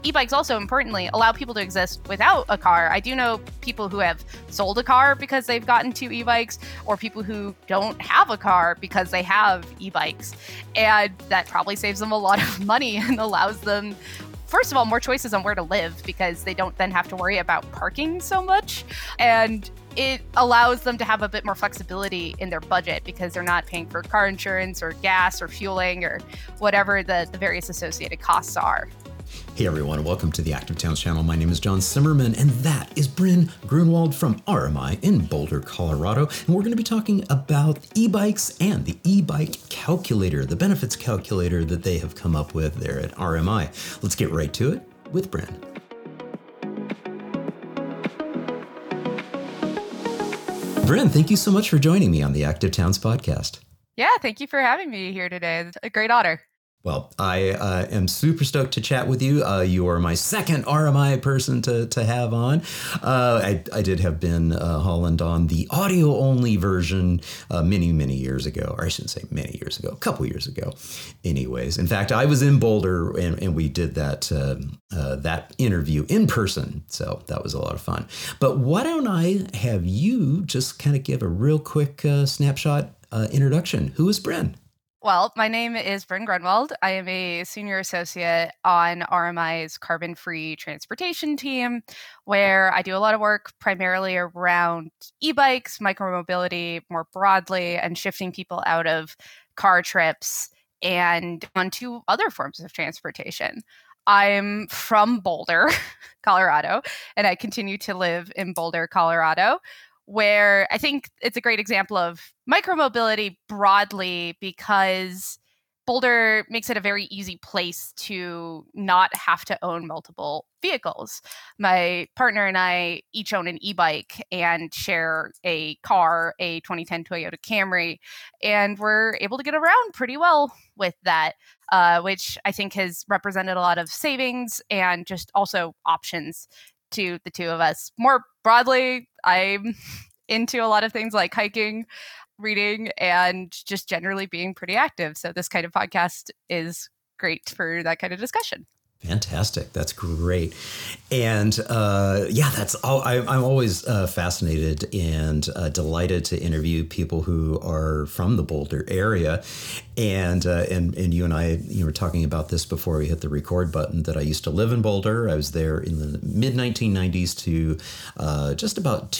E-bikes also, importantly, allow people to exist without a car. I do know people who have sold a car because they've gotten two e-bikes, or people who don't have a car because they have e-bikes. And that probably saves them a lot of money and allows them, first of all, more choices on where to live because they don't then have to worry about parking so much. And it allows them to have a bit more flexibility in their budget because they're not paying for car insurance or gas or fueling or whatever the various associated costs are. Hey everyone, welcome to the Active Towns channel. My name is John Zimmerman, and that is Bryn Grunwald from RMI in Boulder, Colorado. And we're going to be talking about e-bikes and the e-bike calculator, the benefits calculator that they have come up with there at RMI. Let's get right to it with Bryn. Bryn, thank you so much for joining me on the Active Towns podcast. Yeah, thank you for having me here today. It's a great honor. Well, I am super stoked to chat with you. You are my second RMI person to have on. I did have Ben Holland on the audio-only version many years ago. Or I shouldn't say many years ago, a couple years ago. Anyways, in fact, I was in Boulder and we did that interview in person. So that was a lot of fun. But why don't I have you just kind of give a real quick snapshot introduction. Who is Bryn? Well, my name is Bryn Grunwald. I am a senior associate on RMI's carbon-free transportation team, where I do a lot of work primarily around e-bikes, micromobility more broadly, and shifting people out of car trips and onto other forms of transportation. I'm from Boulder, Colorado, and I continue to live in Boulder, Colorado, where I think it's a great example of micromobility broadly because Boulder makes it a very easy place to not have to own multiple vehicles. My partner and I each own an e-bike and share a car, a 2010 Toyota Camry, and we're able to get around pretty well with that, which I think has represented a lot of savings and just also options to the two of us. More broadly, I'm into a lot of things like hiking, reading, and just generally being pretty active. So this kind of podcast is great for that kind of discussion. Fantastic. That's great. And that's all. I'm always fascinated and delighted to interview people who are from the Boulder area. And you and I, were talking about this before we hit the record button, that I used to live in Boulder. I was there in the mid 1990s to just about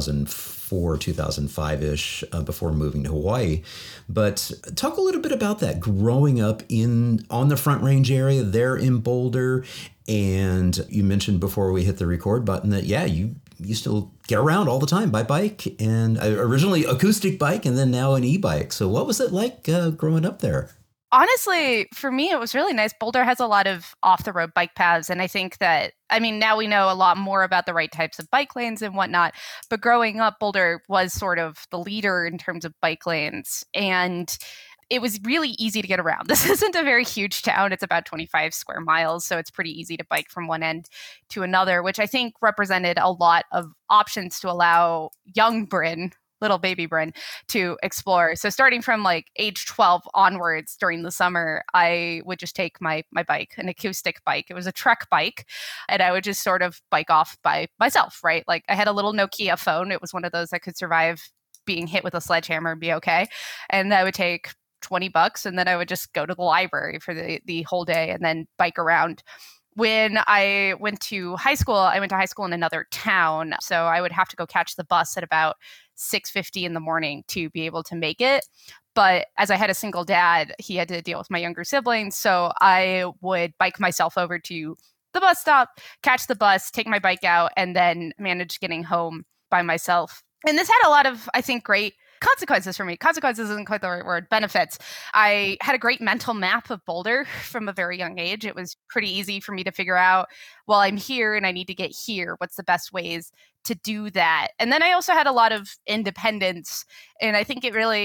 2004, 2005-ish, before moving to Hawaii. But talk a little bit about that, growing up on the Front Range area there in Boulder. And you mentioned before we hit the record button that, you used to get around all the time by bike, and originally acoustic bike and then now an e-bike. So what was it like growing up there? Honestly, for me, it was really nice. Boulder has a lot of off-the-road bike paths, and I think that, now we know a lot more about the right types of bike lanes and whatnot, but growing up, Boulder was sort of the leader in terms of bike lanes, and it was really easy to get around. This isn't a very huge town. It's about 25 square miles, so it's pretty easy to bike from one end to another, which I think represented a lot of options to allow young Bryn, little baby Bryn, to explore. So starting from like age 12 onwards during the summer, I would just take my bike, an acoustic bike. It was a Trek bike, and I would just sort of bike off by myself, right? Like I had a little Nokia phone. It was one of those that could survive being hit with a sledgehammer and be okay. And I would take $20 and then I would just go to the library for the whole day and then bike around. When I went to high school in another town. So I would have to go catch the bus at about 6:50 in the morning to be able to make it. But as I had a single dad, he had to deal with my younger siblings. So I would bike myself over to the bus stop, catch the bus, take my bike out, and then manage getting home by myself. And this had a lot of, I think, great consequences for me. Consequences isn't quite the right word. Benefits. I had a great mental map of Boulder from a very young age. It was pretty easy for me to figure out, well, I'm here and I need to get here. What's the best ways to do that? And then I also had a lot of independence. And I think it really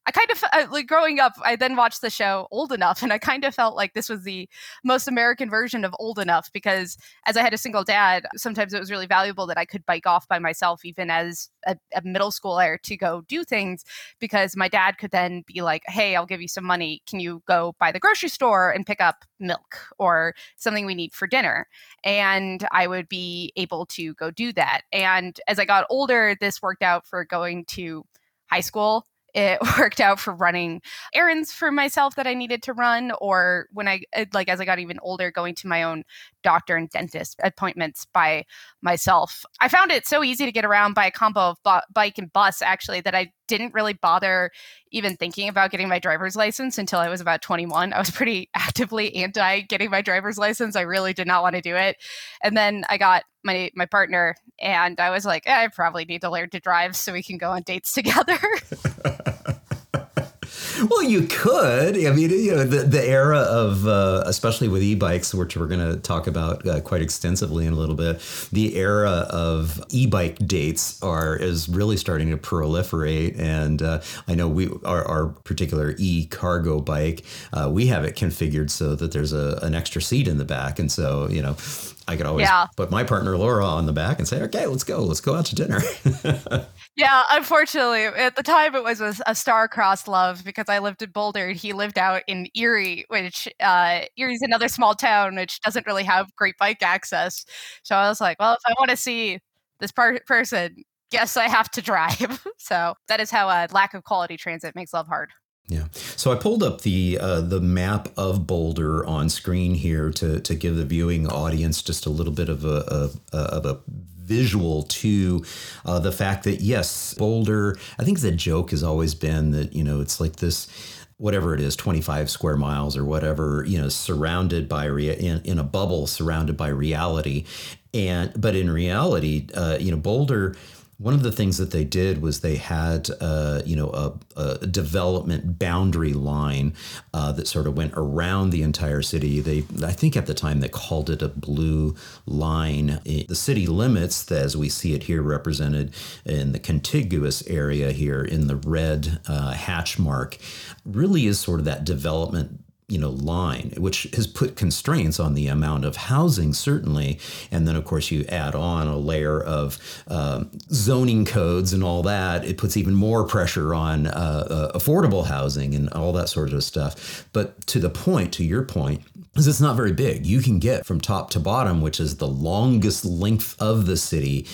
I kind of like growing up, I then watched the show Old Enough, and I kind of felt like this was the most American version of Old Enough because as I had a single dad, sometimes it was really valuable that I could bike off by myself, even as a middle schooler, to go do things because my dad could then be like, hey, I'll give you some money. Can you go by the grocery store and pick up milk or something we need for dinner? And I would be able to go do that. And as I got older, this worked out for going to high school. It worked out for running errands for myself that I needed to run, or when like as I got even older, going to my own doctor and dentist appointments by myself. I found it so easy to get around by a combo of bike and bus, actually, that I didn't really bother even thinking about getting my driver's license until I was about 21. I was pretty actively anti getting my driver's license. I really did not want to do it. And then I got my partner, and I was like, I probably need to learn to drive so we can go on dates together. Well, you could. I mean, the era of, especially with e-bikes, which we're going to talk about quite extensively in a little bit, the era of e-bike dates is really starting to proliferate. And I know our particular e-cargo bike, we have it configured so that there's an extra seat in the back. And so, I could always put my partner Laura on the back and say, okay, let's go out to dinner. Yeah, unfortunately, at the time it was a star-crossed love because I lived in Boulder and he lived out in Erie, which Erie's another small town which doesn't really have great bike access. So I was like, well, if I want to see this person, guess I have to drive. So that is how a lack of quality transit makes love hard. Yeah. So I pulled up the map of Boulder on screen here to give the viewing audience just a little bit of a visual to the fact that, yes, Boulder, I think the joke has always been that, it's like this, whatever it is, 25 square miles or whatever, surrounded by in a bubble surrounded by reality. But in reality, Boulder, one of the things that they did was they had, a development boundary line that sort of went around the entire city. I think at the time they called it a blue line. The city limits, as we see it here represented in the contiguous area here in the red hatch mark, really is sort of that development line, which has put constraints on the amount of housing, certainly. And then, of course, you add on a layer of zoning codes and all that. It puts even more pressure on affordable housing and all that sort of stuff. But to your point, is it's not very big. You can get from top to bottom, which is the longest length of the city,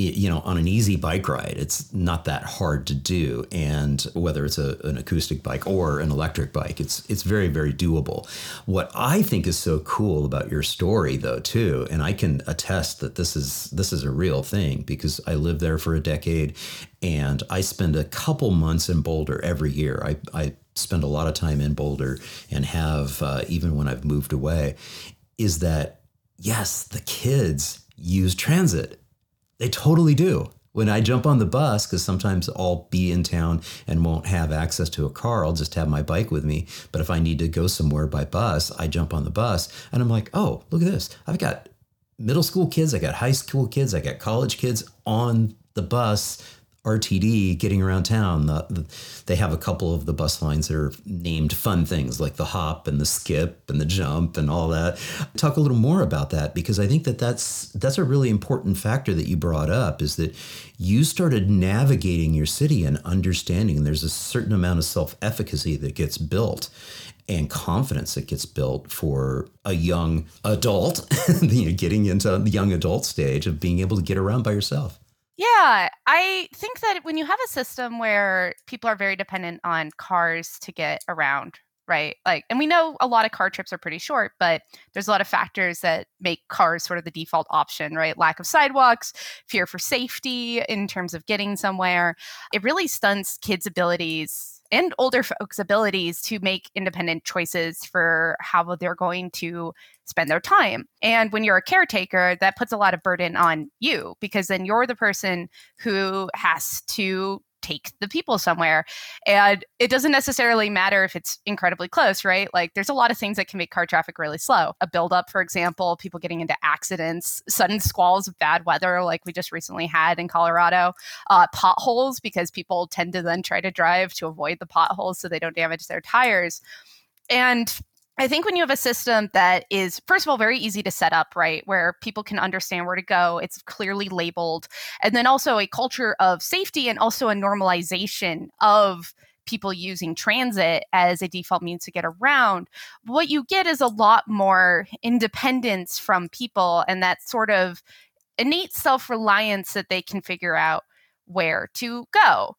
on an easy bike ride. It's not that hard to do. And whether it's an acoustic bike or an electric bike, it's very, very doable. What I think is so cool about your story, though, too, and I can attest that this is a real thing because I lived there for a decade and I spend a couple months in Boulder every year. I spend a lot of time in Boulder and have, even when I've moved away, is that, yes, the kids use transit. They totally do. When I jump on the bus, because sometimes I'll be in town and won't have access to a car, I'll just have my bike with me. But if I need to go somewhere by bus, I jump on the bus and I'm like, oh, look at this. I've got middle school kids, I got high school kids, I got college kids on the bus, RTD, getting around town. They have a couple of the bus lines that are named fun things like the hop and the skip and the jump and all that. Talk a little more about that, because I think that's a really important factor that you brought up, is that you started navigating your city and understanding there's a certain amount of self-efficacy that gets built and confidence that gets built for a young adult, getting into the young adult stage of being able to get around by yourself. Yeah, I think that when you have a system where people are very dependent on cars to get around, right? And we know a lot of car trips are pretty short, but there's a lot of factors that make cars sort of the default option, right? Lack of sidewalks, fear for safety in terms of getting somewhere. It really stunts kids' abilities and older folks' abilities to make independent choices for how they're going to spend their time. And when you're a caretaker, that puts a lot of burden on you, because then you're the person who has to take the people somewhere. And it doesn't necessarily matter if it's incredibly close, right? Like there's a lot of things that can make car traffic really slow. A buildup, for example, people getting into accidents, sudden squalls of bad weather like we just recently had in Colorado, potholes because people tend to then try to drive to avoid the potholes so they don't damage their tires. And I think when you have a system that is, first of all, very easy to set up, right, where people can understand where to go, it's clearly labeled, and then also a culture of safety and also a normalization of people using transit as a default means to get around, what you get is a lot more independence from people and that sort of innate self-reliance that they can figure out where to go.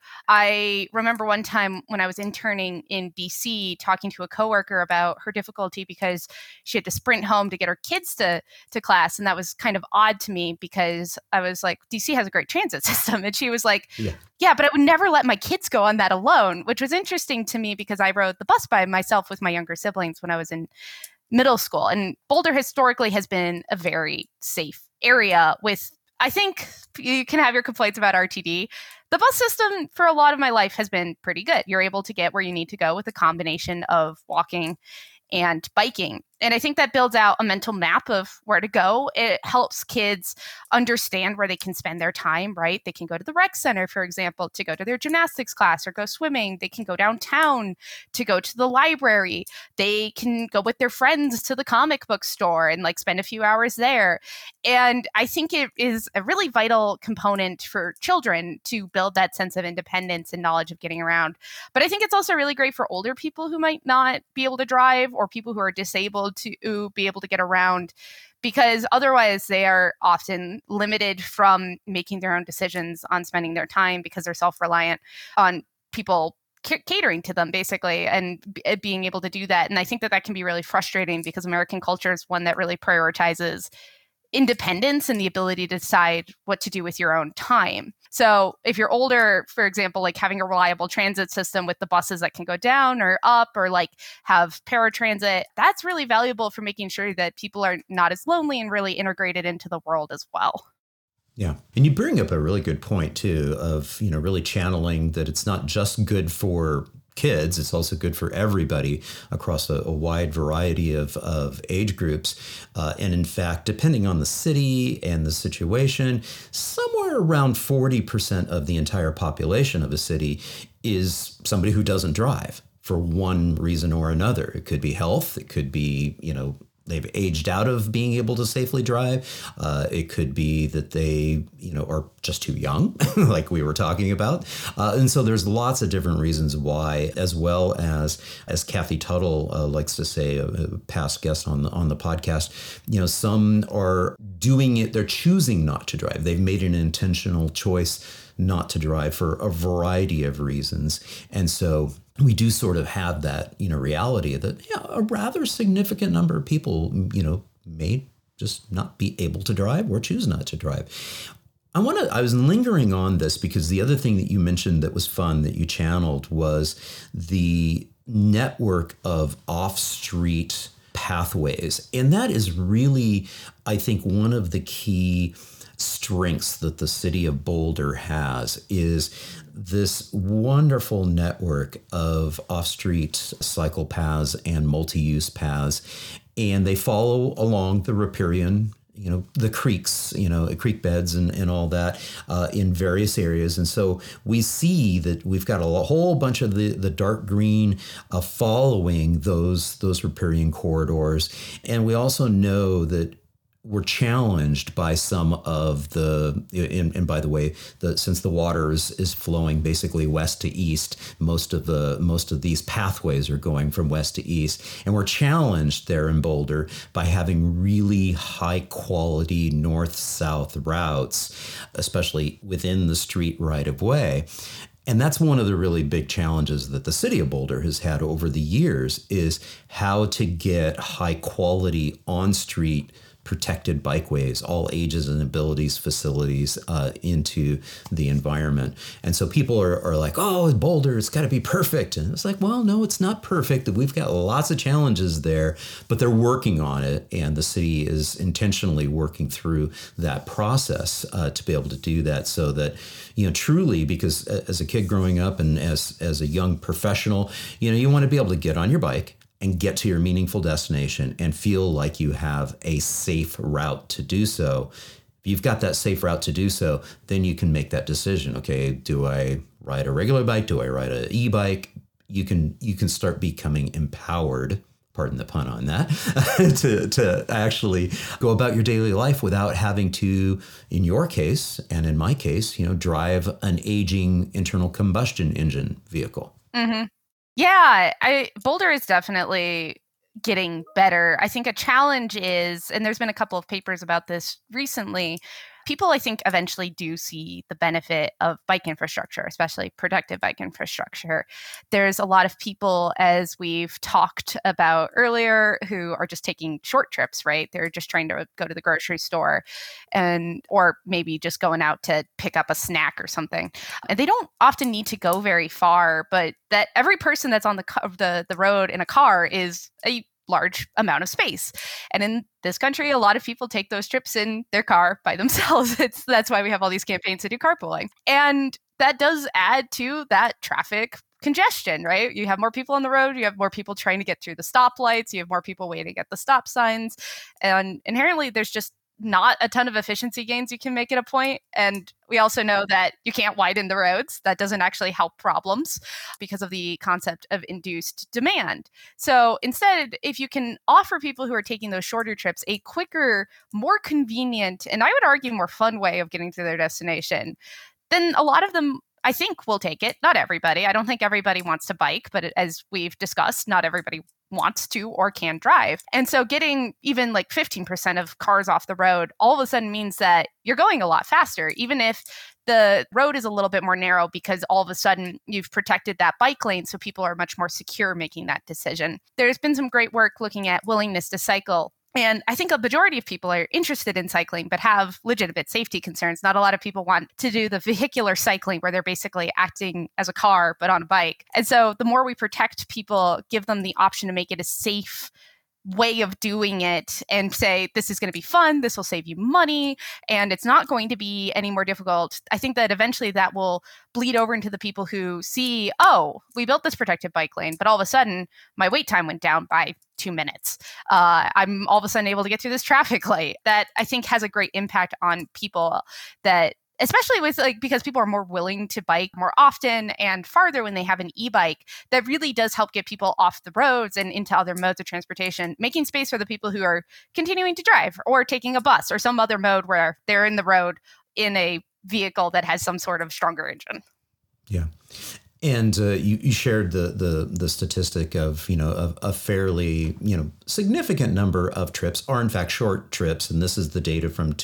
I remember one time when I was interning in BC talking to a coworker about her difficulty because she had to sprint home to get her kids to class. And that was kind of odd to me because I was like, DC has a great transit system. And she was like, yeah, but I would never let my kids go on that alone, which was interesting to me because I rode the bus by myself with my younger siblings when I was in middle school. And Boulder historically has been a very safe area with, I think you can have your complaints about RTD. The bus system for a lot of my life has been pretty good. You're able to get where you need to go with a combination of walking and biking. And I think that builds out a mental map of where to go. It helps kids understand where they can spend their time, right? They can go to the rec center, for example, to go to their gymnastics class or go swimming. They can go downtown to go to the library. They can go with their friends to the comic book store and like spend a few hours there. And I think it is a really vital component for children to build that sense of independence and knowledge of getting around. But I think it's also really great for older people who might not be able to drive or people who are disabled to be able to get around, because otherwise they are often limited from making their own decisions on spending their time because they're self-reliant on people catering to them basically and being able to do that. And I think that that can be really frustrating because American culture is one that really prioritizes independence and the ability to decide what to do with your own time. So if you're older, for example, like having a reliable transit system with the buses that can go down or up or like have paratransit, that's really valuable for making sure that people are not as lonely and really integrated into the world as well. Yeah. And you bring up a really good point, too, of, really channeling that it's not just good for kids, it's also good for everybody across a wide variety of age groups. And in fact, depending on the city and the situation, somewhere around 40% of the entire population of a city is somebody who doesn't drive for one reason or another. It could be health. It could be, they've aged out of being able to safely drive. It could be that they, are just too young, like we were talking about. And so there's lots of different reasons why, as well as Kathy Tuttle likes to say, a past guest on the podcast, some are doing it, they're choosing not to drive. They've made an intentional choice not to drive for a variety of reasons. And so we do sort of have that, reality that a rather significant number of people, may just not be able to drive or choose not to drive. I was lingering on this because the other thing that you mentioned that was fun that you channeled was the network of off-street pathways. And that is really, I think, one of the key strengths that the city of Boulder has is this wonderful network of off-street cycle paths and multi-use paths. And they follow along the riparian, the creeks, creek beds and all that in various areas. And so we see that we've got a whole bunch of the dark green following those riparian corridors. And we also know that we're challenged by some of the, and by the way, since the water is flowing basically west to east, most of these pathways are going from west to east, and we're challenged there in Boulder by having really high quality north-south routes, especially within the street right of way. And that's one of the really big challenges that the city of Boulder has had over the years is how to get high quality on-street protected bikeways, all ages and abilities facilities into the environment. And so people are like, oh, Boulder, it's got to be perfect. And it's like, well, no, it's not perfect. We've got lots of challenges there, but they're working on it. And the city is intentionally working through that process to be able to do that, so that, truly, because as a kid growing up and as a young professional, you want to be able to get on your bike and get to your meaningful destination and feel like you have a safe route to do so. If you've got that safe route to do so, then you can make that decision. Okay, do I ride a regular bike? Do I ride an e-bike? You can start becoming empowered, pardon the pun on that, to actually go about your daily life without having to, in your case and in my case, drive an aging internal combustion engine vehicle. Mm-hmm. Yeah, Boulder is definitely getting better. I think a challenge is, and there's been a couple of papers about this recently, people, I think, eventually do see the benefit of bike infrastructure, especially protected bike infrastructure. There's a lot of people, as we've talked about earlier, who are just taking short trips, right? They're just trying to go to the grocery store or maybe just going out to pick up a snack or something. And they don't often need to go very far, but that every person that's on the road in a car is a large amount of space. And in this country, a lot of people take those trips in their car by themselves. That's why we have all these campaigns to do carpooling. And that does add to that traffic congestion, right? You have more people on the road, you have more people trying to get through the stoplights, you have more people waiting at the stop signs. And inherently, there's just not a ton of efficiency gains you can make at a point. And we also know that you can't widen the roads. That doesn't actually help problems because of the concept of induced demand. So instead, if you can offer people who are taking those shorter trips a quicker, more convenient, and I would argue more fun way of getting to their destination, then a lot of them, I think, will take it. Not everybody. I don't think everybody wants to bike, but as we've discussed, not everybody wants to or can drive. And so getting even like 15% of cars off the road all of a sudden means that you're going a lot faster, even if the road is a little bit more narrow, because all of a sudden you've protected that bike lane so people are much more secure making that decision. There's been some great work looking at willingness to cycle. And I think a majority of people are interested in cycling, but have legitimate safety concerns. Not a lot of people want to do the vehicular cycling where they're basically acting as a car, but on a bike. And so the more we protect people, give them the option to make it a safe way of doing it and say, this is going to be fun, this will save you money, and it's not going to be any more difficult. I think that eventually that will bleed over into the people who see, oh, we built this protected bike lane, but all of a sudden my wait time went down by 2 minutes. I'm all of a sudden able to get through this traffic light. That I think has a great impact on people, that especially with because people are more willing to bike more often and farther when they have an e-bike. That really does help get people off the roads and into other modes of transportation, making space for the people who are continuing to drive or taking a bus or some other mode where they're in the road in a vehicle that has some sort of stronger engine. Yeah. And you shared the statistic of, a fairly, significant number of trips are in fact short trips. And this is the data from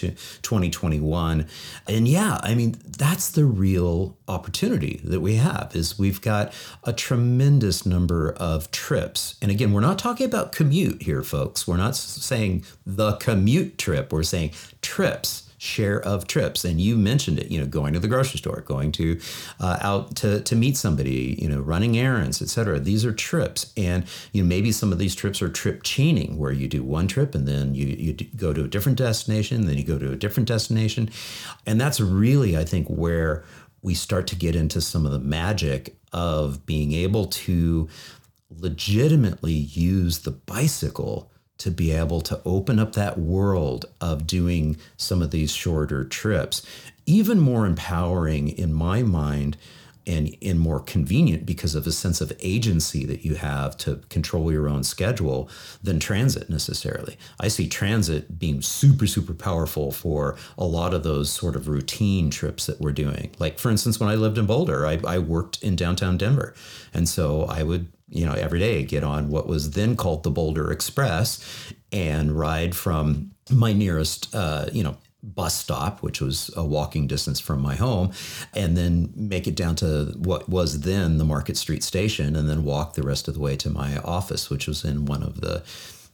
2021. And yeah, I mean, that's the real opportunity that we have, is we've got a tremendous number of trips. And again, we're not talking about commute here, folks. We're not saying the commute trip. We're saying trips. Share of trips. And you mentioned it, going to the grocery store, going to out to meet somebody, running errands, et cetera. These are trips. And, maybe some of these trips are trip chaining, where you do one trip and then you go to a different destination, then you go to a different destination. And that's really, I think, where we start to get into some of the magic of being able to legitimately use the bicycle to be able to open up that world of doing some of these shorter trips. Even more empowering in my mind, and more convenient because of a sense of agency that you have to control your own schedule, than transit necessarily. I see transit being super, super powerful for a lot of those sort of routine trips that we're doing. Like, for instance, when I lived in Boulder, I worked in downtown Denver. And so I would, every day get on what was then called the Boulder Express and ride from my nearest, bus stop, which was a walking distance from my home, and then make it down to what was then the Market Street station, and then walk the rest of the way to my office, which was in one of the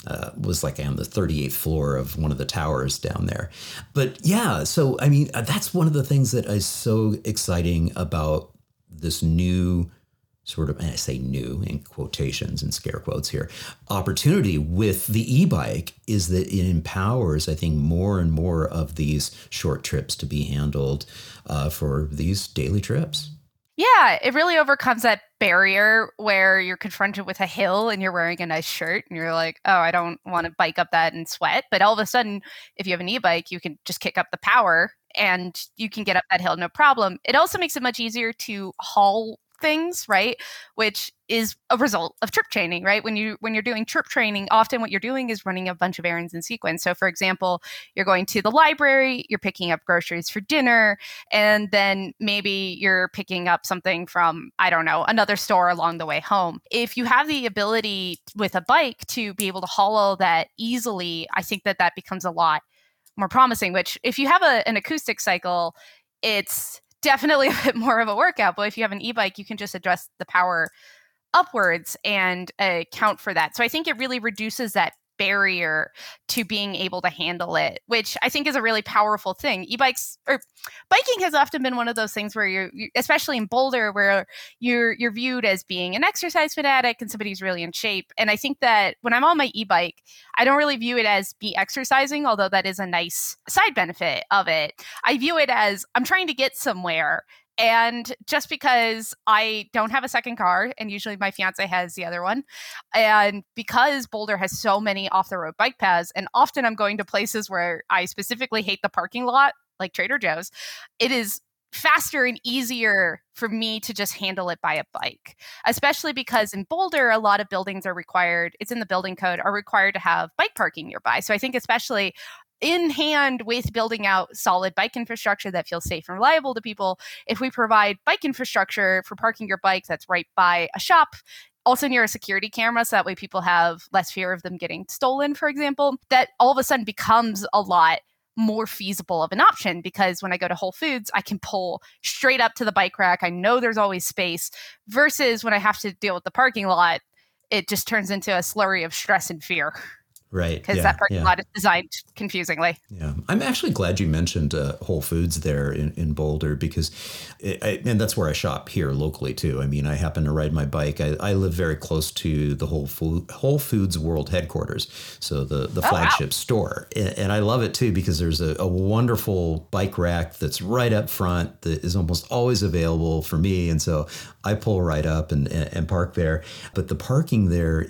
was like on the 38th floor of one of the towers down there. But yeah, so I mean, that's one of the things that is so exciting about this new sort of, and I say new in quotations and scare quotes here, opportunity with the e-bike is that it empowers, I think, more and more of these short trips to be handled for these daily trips. Yeah, it really overcomes that barrier where you're confronted with a hill and you're wearing a nice shirt and you're like, oh, I don't want to bike up that and sweat. But all of a sudden, if you have an e-bike, you can just kick up the power and you can get up that hill no problem. It also makes it much easier to haul things, right? Which is a result of trip training, right? When you're doing trip training, often what you're doing is running a bunch of errands in sequence. So for example, you're going to the library, you're picking up groceries for dinner, and then maybe you're picking up something from, I don't know, another store along the way home. If you have the ability with a bike to be able to haul all that easily, I think that that becomes a lot more promising, which if you have an acoustic cycle, it's definitely a bit more of a workout. But if you have an e-bike, you can just adjust the power upwards and account for that. So I think it really reduces that barrier to being able to handle it, which I think is a really powerful thing. E-bikes or biking has often been one of those things where you especially in Boulder, where you're viewed as being an exercise fanatic and somebody who's really in shape. And I think that when I'm on my e-bike, I don't really view it as be exercising, although that is a nice side benefit of it. I view it as I'm trying to get somewhere. And just because I don't have a second car, and usually my fiance has the other one, and because Boulder has so many off the road bike paths, and often I'm going to places where I specifically hate the parking lot, like Trader Joe's, it is faster and easier for me to just handle it by a bike, especially because in Boulder, a lot of buildings are required, it's in the building code, are required to have bike parking nearby. So I think especially in hand with building out solid bike infrastructure that feels safe and reliable to people, if we provide bike infrastructure for parking your bike that's right by a shop, also near a security camera, so that way people have less fear of them getting stolen, for example, that all of a sudden becomes a lot more feasible of an option, because when I go to Whole Foods, I can pull straight up to the bike rack. I know there's always space, versus when I have to deal with the parking lot, it just turns into a slurry of stress and fear. Right. Because that parking lot is designed confusingly. Yeah. I'm actually glad you mentioned Whole Foods there in Boulder, because, and that's where I shop here locally too. I mean, I happen to ride my bike. I live very close to the Whole Foods World headquarters. So the flagship store. And I love it too, because there's a wonderful bike rack that's right up front that is almost always available for me. And so I pull right up and park there. But the parking there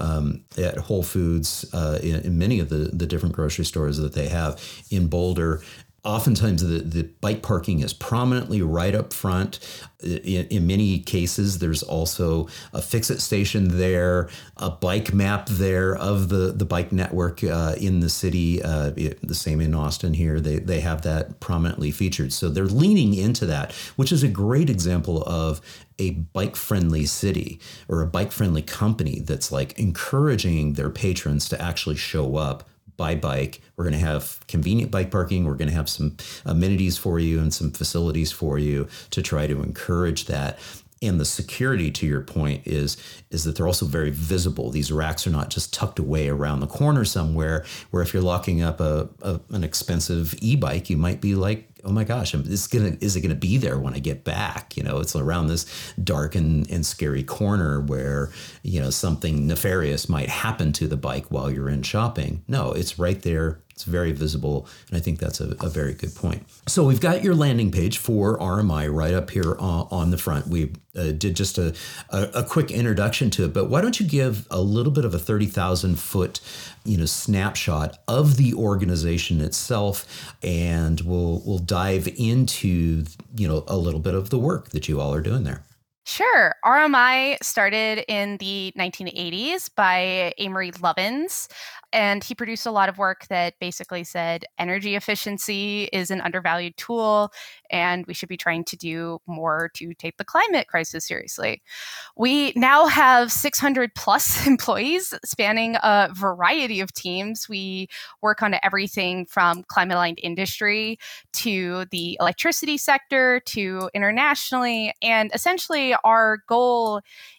at Whole Foods, in many of the different grocery stores that they have in Boulder, oftentimes the bike parking is prominently right up front. In many cases, there's also a fix-it station there, a bike map there of the bike network in the city. The same in Austin here. They have that prominently featured. So they're leaning into that, which is a great example of a bike-friendly city or a bike-friendly company that's like encouraging their patrons to actually show up by bike. We're going to have convenient bike parking. We're going to have some amenities for you and some facilities for you to try to encourage that. And the security, to your point, is that they're also very visible. These racks are not just tucked away around the corner somewhere, where if you're locking up an expensive e-bike, you might be like, oh my gosh, is it gonna be there when I get back? You know, it's around this dark and scary corner where, you know, something nefarious might happen to the bike while you're in shopping. No, it's right there. It's very visible, and I think that's a very good point. So we've got your landing page for RMI right up here on the front. We did just a quick introduction to it, but why don't you give a little bit of a 30,000 foot, snapshot of the organization itself, and we'll dive into, a little bit of the work that you all are doing there. Sure. RMI started in the 1980s by Amory Lovins, and he produced a lot of work that basically said energy efficiency is an undervalued tool, and we should be trying to do more to take the climate crisis seriously. We now have 600 plus employees spanning a variety of teams. We work on everything from climate-aligned industry to the electricity sector to internationally, and essentially our goal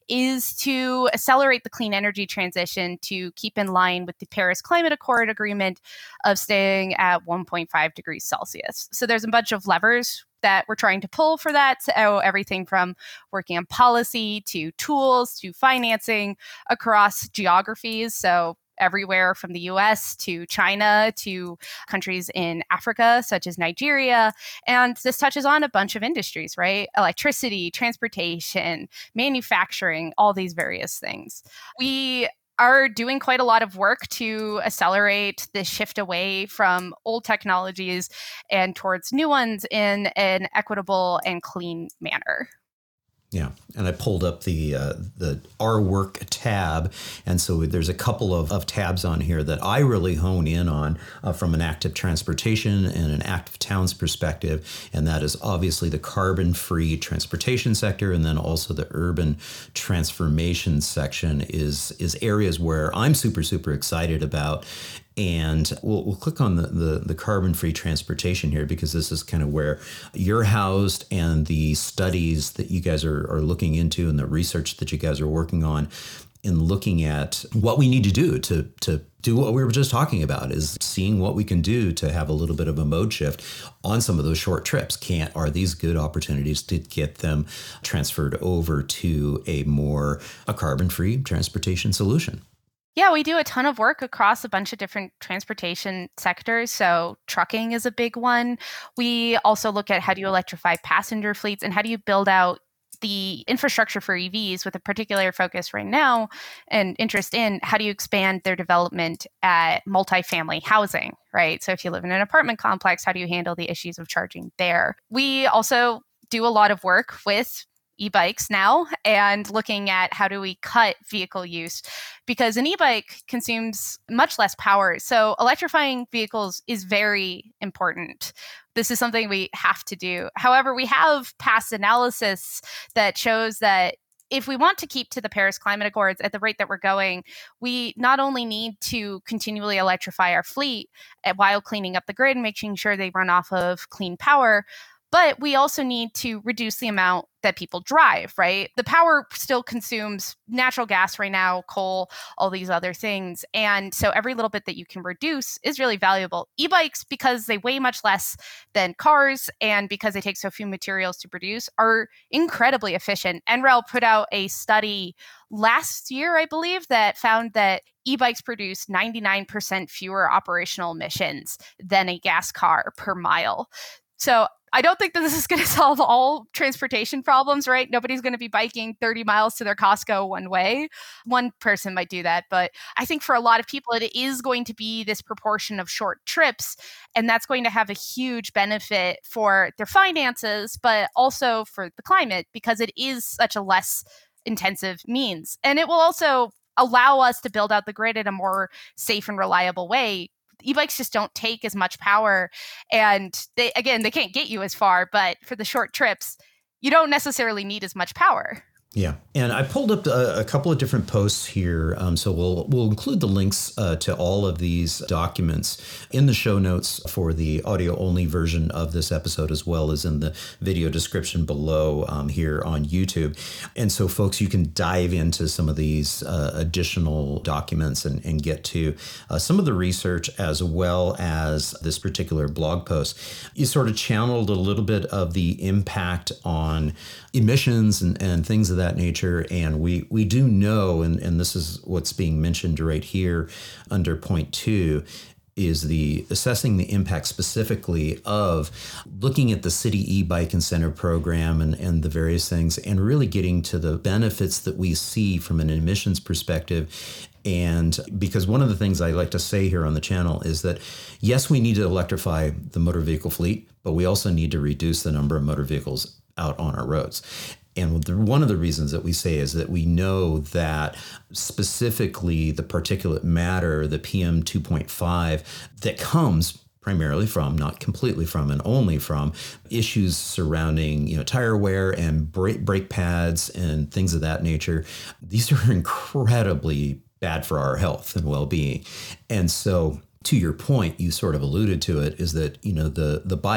is to accelerate the clean energy transition to keep in line with the Paris Climate Accord agreement of staying at 1.5 degrees Celsius. So there's a bunch of levers that we're trying to pull for that. So everything from working on policy to tools to financing across geographies. So everywhere from the US to China to countries in Africa, such as Nigeria. And this touches on a bunch of industries, right? Electricity, transportation, manufacturing, all these various things. We are doing quite a lot of work to accelerate this shift away from old technologies and towards new ones in an equitable and clean manner. Yeah, and I pulled up the Our Work tab, and so there's a couple of tabs on here that I really hone in on from an active transportation and an active towns perspective, and that is obviously the carbon-free transportation sector, and then also the urban transformation section is areas where I'm super excited about. And we'll click on the carbon-free transportation here, because this is kind of where you're housed, and the studies that you guys are looking into and the research that you guys are working on in looking at what we need to do to do what we were just talking about, is seeing what we can do to have a little bit of a mode shift on some of those short trips. Are these good opportunities to get them transferred over to a carbon-free transportation solution? Yeah, we do a ton of work across a bunch of different transportation sectors. So trucking is a big one. We also look at how do you electrify passenger fleets and how do you build out the infrastructure for EVs, with a particular focus right now and interest in how do you expand their development at multifamily housing, right? So if you live in an apartment complex, how do you handle the issues of charging there? We also do a lot of work with e-bikes now and looking at how do we cut vehicle use, because an e-bike consumes much less power. So electrifying vehicles is very important. This is something we have to do. However, we have past analysis that shows that if we want to keep to the Paris Climate Accords at the rate that we're going, we not only need to continually electrify our fleet while cleaning up the grid and making sure they run off of clean power, but we also need to reduce the amount that people drive, right? The power still consumes natural gas right now, coal, all these other things. And so every little bit that you can reduce is really valuable. E-bikes, because they weigh much less than cars and because they take so few materials to produce, are incredibly efficient. NREL put out a study last year, I believe, that found that e-bikes produce 99% fewer operational emissions than a gas car per mile. So I don't think that this is going to solve all transportation problems, right? Nobody's going to be biking 30 miles to their Costco one way. One person might do that, but I think for a lot of people, it is going to be this proportion of short trips, and that's going to have a huge benefit for their finances, but also for the climate, because it is such a less intensive means. And it will also allow us to build out the grid in a more safe and reliable way. E-bikes just don't take as much power, and they can't get you as far, but for the short trips, you don't necessarily need as much power. Yeah. And I pulled up a couple of different posts here. So we'll include the links to all of these documents in the show notes for the audio only version of this episode, as well as in the video description below here on YouTube. And so, folks, you can dive into some of these additional documents and get to some of the research, as well as this particular blog post. You sort of channeled a little bit of the impact on emissions and things of that nature. And we do know, and this is what's being mentioned right here under point 2, is the assessing the impact specifically of looking at the city e-bike incentive program and the various things, and really getting to the benefits that we see from an emissions perspective. And because one of the things I like to say here on the channel is that, yes, we need to electrify the motor vehicle fleet, but we also need to reduce the number of motor vehicles out on our roads. And one of the reasons that we say is that we know that specifically the particulate matter, the PM 2.5, that comes primarily from, not completely from, and only from issues surrounding, tire wear and brake pads and things of that nature. These are incredibly bad for our health and well-being. And so, to your point, you sort of alluded to it, is that, the bike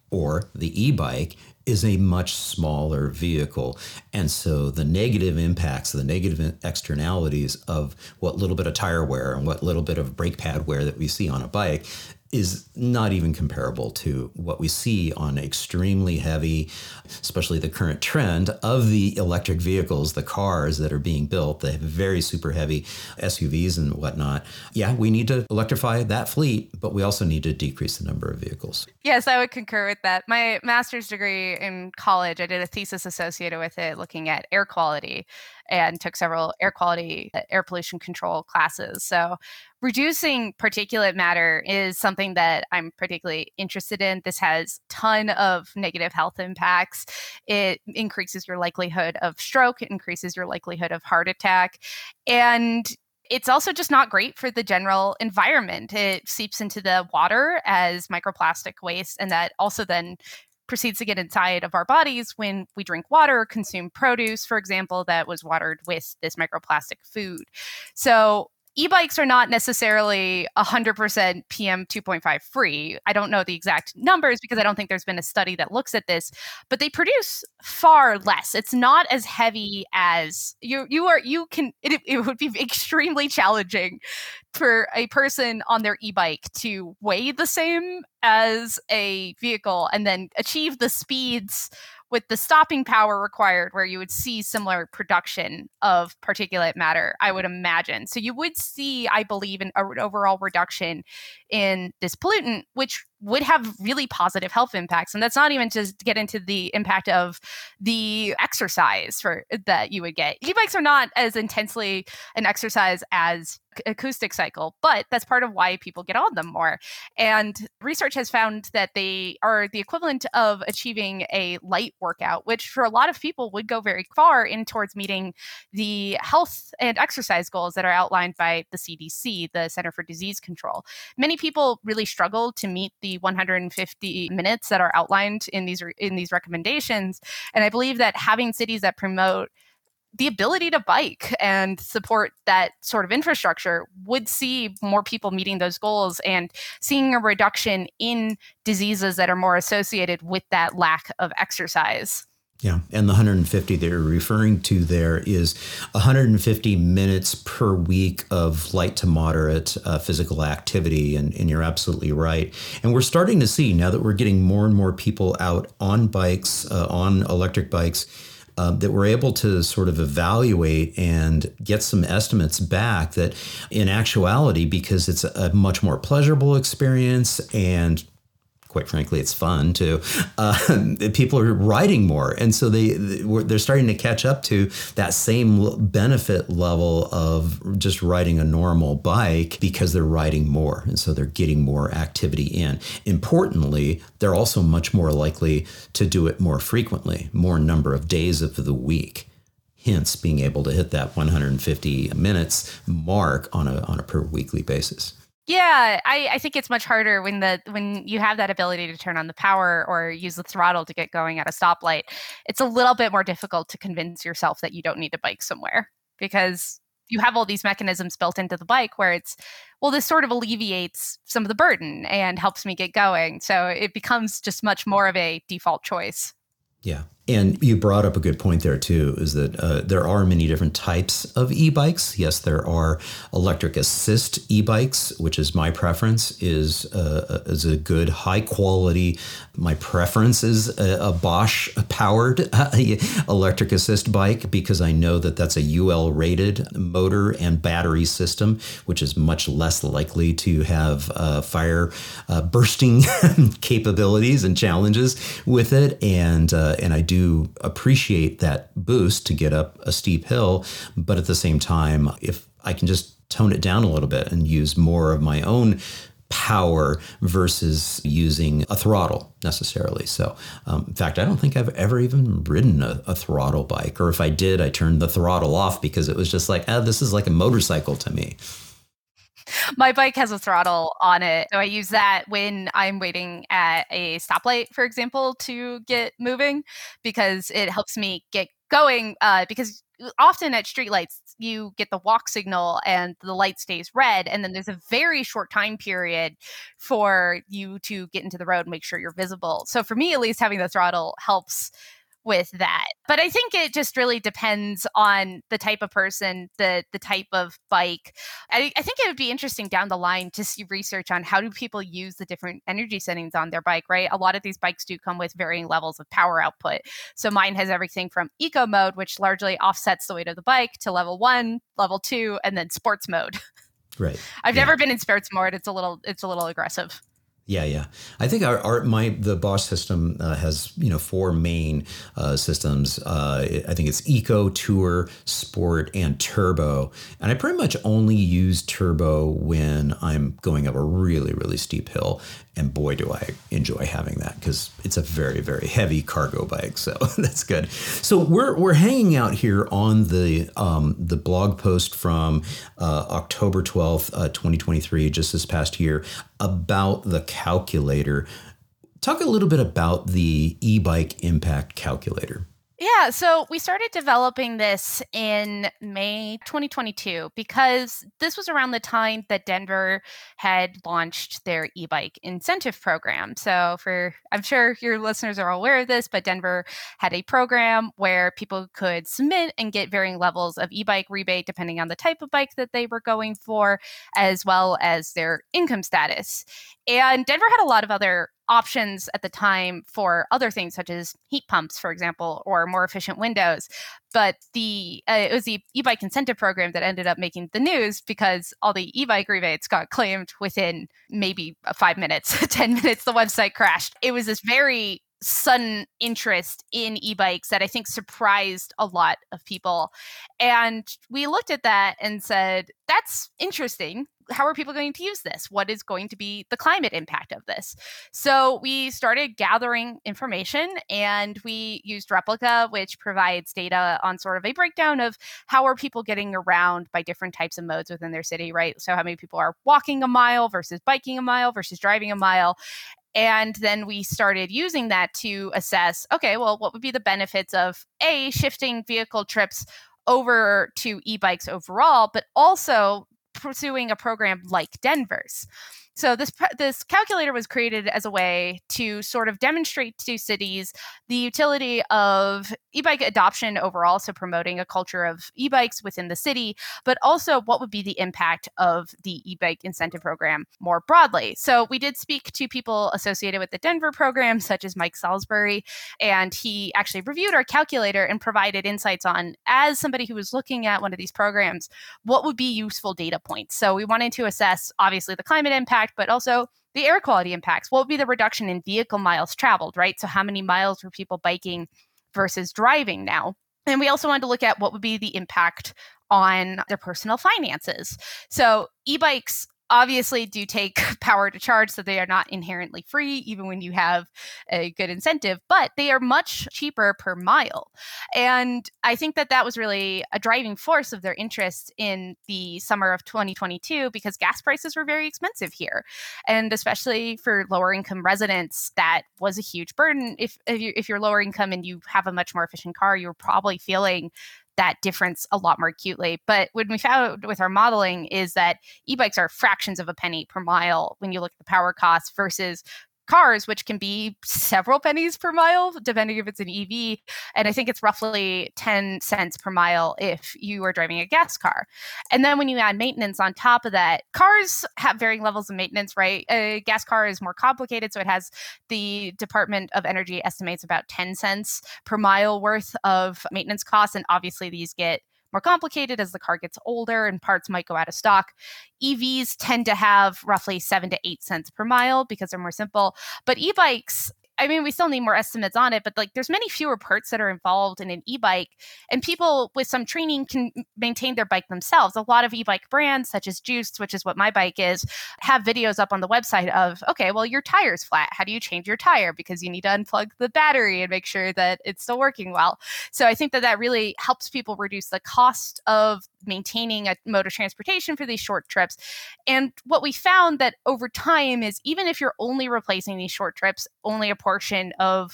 or the e-bike is a much smaller vehicle. And so the negative impacts, the negative externalities of what little bit of tire wear and what little bit of brake pad wear that we see on a bike is not even comparable to what we see on extremely heavy, especially the current trend of the electric vehicles, the cars that are being built, the very super heavy SUVs and whatnot. Yeah, we need to electrify that fleet, but we also need to decrease the number of vehicles. Yes, I would concur with that. My master's degree in college, I did a thesis associated with it looking at air quality and took several air quality, air pollution control classes. So reducing particulate matter is something that I'm particularly interested in. This has a ton of negative health impacts. It increases your likelihood of stroke, it increases your likelihood of heart attack. And it's also just not great for the general environment. It seeps into the water as microplastic waste, and that also then proceeds to get inside of our bodies when we drink water, consume produce, for example, that was watered with this microplastic food. So e-bikes are not necessarily 100% PM 2.5 free. I don't know the exact numbers because I don't think there's been a study that looks at this, but they produce far less. It's not as heavy as it would be extremely challenging for a person on their e-bike to weigh the same as a vehicle and then achieve the speeds with the stopping power required where you would see similar production of particulate matter, I would imagine. So you would see, I believe, an overall reduction in this pollutant, which would have really positive health impacts. And that's not even just to get into the impact of the exercise that you would get. E-bikes are not as intensely an exercise as acoustic cycle, but that's part of why people get on them more. And research has found that they are the equivalent of achieving a light workout, which for a lot of people would go very far in towards meeting the health and exercise goals that are outlined by the CDC, the Center for Disease Control. Many people really struggle to meet the 150 minutes that are outlined in these recommendations. And I believe that having cities that promote the ability to bike and support that sort of infrastructure would see more people meeting those goals and seeing a reduction in diseases that are more associated with that lack of exercise. Yeah. And the 150 they're referring to there is 150 minutes per week of light to moderate physical activity. And you're absolutely right. And we're starting to see now that we're getting more and more people out on bikes, on electric bikes, that we're able to sort of evaluate and get some estimates back that in actuality, because it's a much more pleasurable experience and quite frankly, it's fun too. People are riding more. And so they're starting to catch up to that same benefit level of just riding a normal bike because they're riding more. And so they're getting more activity in. Importantly, they're also much more likely to do it more frequently, more number of days of the week. Hence being able to hit that 150 minutes mark on a per weekly basis. Yeah, I think it's much harder when you have that ability to turn on the power or use the throttle to get going at a stoplight. It's a little bit more difficult to convince yourself that you don't need to bike somewhere because you have all these mechanisms built into the bike where it's, well, this sort of alleviates some of the burden and helps me get going. So it becomes just much more of a default choice. Yeah. And you brought up a good point there, too, is that there are many different types of e-bikes. Yes, there are electric assist e-bikes, which is my preference, is a good, high quality. My preference is a Bosch powered electric assist bike because I know that that's a UL rated motor and battery system, which is much less likely to have fire bursting capabilities and challenges with it. And I do appreciate that boost to get up a steep hill. But at the same time, if I can just tone it down a little bit and use more of my own power versus using a throttle necessarily. So in fact, I don't think I've ever even ridden a throttle bike, or if I did, I turned the throttle off because it was just like, this is like a motorcycle to me. My bike has a throttle on it. So I use that when I'm waiting at a stoplight, for example, to get moving because it helps me get going because often at streetlights you get the walk signal and the light stays red, and then there's a very short time period for you to get into the road and make sure you're visible. So for me, at least, having the throttle helps with that. But I think it just really depends on the type of person, the type of bike. I think it would be interesting down the line to see research on how do people use the different energy settings on their bike, right? A lot of these bikes do come with varying levels of power output. So mine has everything from eco mode, which largely offsets the weight of the bike, to level 1, level 2, and then sports mode. Right. I've never been in sports mode. It's a little aggressive. Yeah. I think the Bosch system has 4 main systems. I think it's Eco, Tour, Sport, and Turbo. And I pretty much only use Turbo when I'm going up a really, really steep hill. And boy, do I enjoy having that, because it's a very, very heavy cargo bike. So that's good. So we're hanging out here on the blog post from October 12th, 2023, just this past year, about the calculator. Talk a little bit about the e-bike impact calculator. Yeah, so we started developing this in May 2022 because this was around the time that Denver had launched their e-bike incentive program. So I'm sure your listeners are aware of this, but Denver had a program where people could submit and get varying levels of e-bike rebate depending on the type of bike that they were going for, as well as their income status. And Denver had a lot of other options at the time for other things, such as heat pumps, for example, or more efficient windows. But it was the e-bike incentive program that ended up making the news, because all the e-bike rebates got claimed within maybe 5 minutes, 10 minutes, the website crashed. It was this very sudden interest in e-bikes that I think surprised a lot of people. And we looked at that and said, that's interesting. How are people going to use this? What is going to be the climate impact of this? So we started gathering information, and we used Replica, which provides data on sort of a breakdown of how are people getting around by different types of modes within their city, right? So how many people are walking a mile versus biking a mile versus driving a mile. And then we started using that to assess, okay, well, what would be the benefits of shifting vehicle trips over to e-bikes overall, but also pursuing a program like Denver's. So this calculator was created as a way to sort of demonstrate to cities the utility of e-bike adoption overall, so promoting a culture of e-bikes within the city, but also what would be the impact of the e-bike incentive program more broadly. So we did speak to people associated with the Denver program, such as Mike Salisbury, and he actually reviewed our calculator and provided insights on, as somebody who was looking at one of these programs, what would be useful data points. So we wanted to assess, obviously, the climate impact, but also the air quality impacts. What would be the reduction in vehicle miles traveled, right? So how many miles were people biking versus driving now? And we also wanted to look at what would be the impact on their personal finances. So e-bikes obviously do take power to charge, so they are not inherently free, even when you have a good incentive, but they are much cheaper per mile. And I think that was really a driving force of their interest in the summer of 2022, because gas prices were very expensive here. And especially for lower income residents, that was a huge burden. If you're lower income and you have a much more efficient car, you're probably feeling that difference a lot more acutely. But what we found with our modeling is that e-bikes are fractions of a penny per mile when you look at the power costs versus cars, which can be several pennies per mile, depending if it's an EV. And I think it's roughly 10 cents per mile if you are driving a gas car. And then when you add maintenance on top of that, cars have varying levels of maintenance, right? A gas car is more complicated. So it has, the Department of Energy estimates about 10 cents per mile worth of maintenance costs. And obviously these get more complicated as the car gets older and parts might go out of stock. EVs tend to have roughly 7 to 8 cents per mile because they're more simple. But e-bikes, I mean, we still need more estimates on it, but like there's many fewer parts that are involved in an e-bike, and people with some training can maintain their bike themselves. A lot of e-bike brands, such as Juiced, which is what my bike is, have videos up on the website of, okay, well, your tire's flat. How do you change your tire? Because you need to unplug the battery and make sure that it's still working well. So I think that really helps people reduce the cost of maintaining a mode of transportation for these short trips. And what we found that over time is, even if you're only replacing these short trips, only a portion of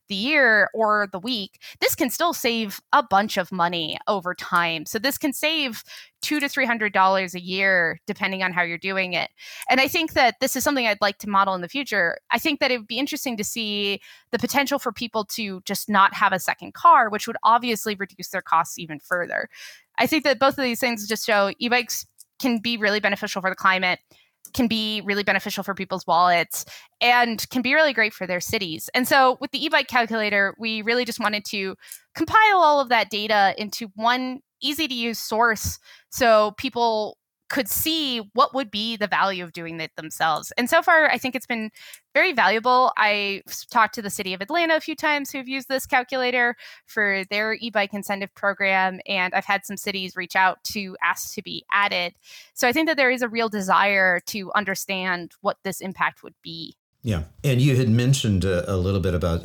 the year or the week, this can still save a bunch of money over time. So this can save $200 to $300 a year, depending on how you're doing it. And I think that this is something I'd like to model in the future. I think that it would be interesting to see the potential for people to just not have a second car, which would obviously reduce their costs even further. I think that both of these things just show e-bikes can be really beneficial for the climate, can be really beneficial for people's wallets, and can be really great for their cities. And so with the e-bike calculator, we really just wanted to compile all of that data into one easy to use source so people could see what would be the value of doing it themselves. And so far, I think it's been very valuable. I talked to the city of Atlanta a few times who've used this calculator for their e-bike incentive program, and I've had some cities reach out to ask to be added. So I think that there is a real desire to understand what this impact would be. Yeah, and you had mentioned a little bit about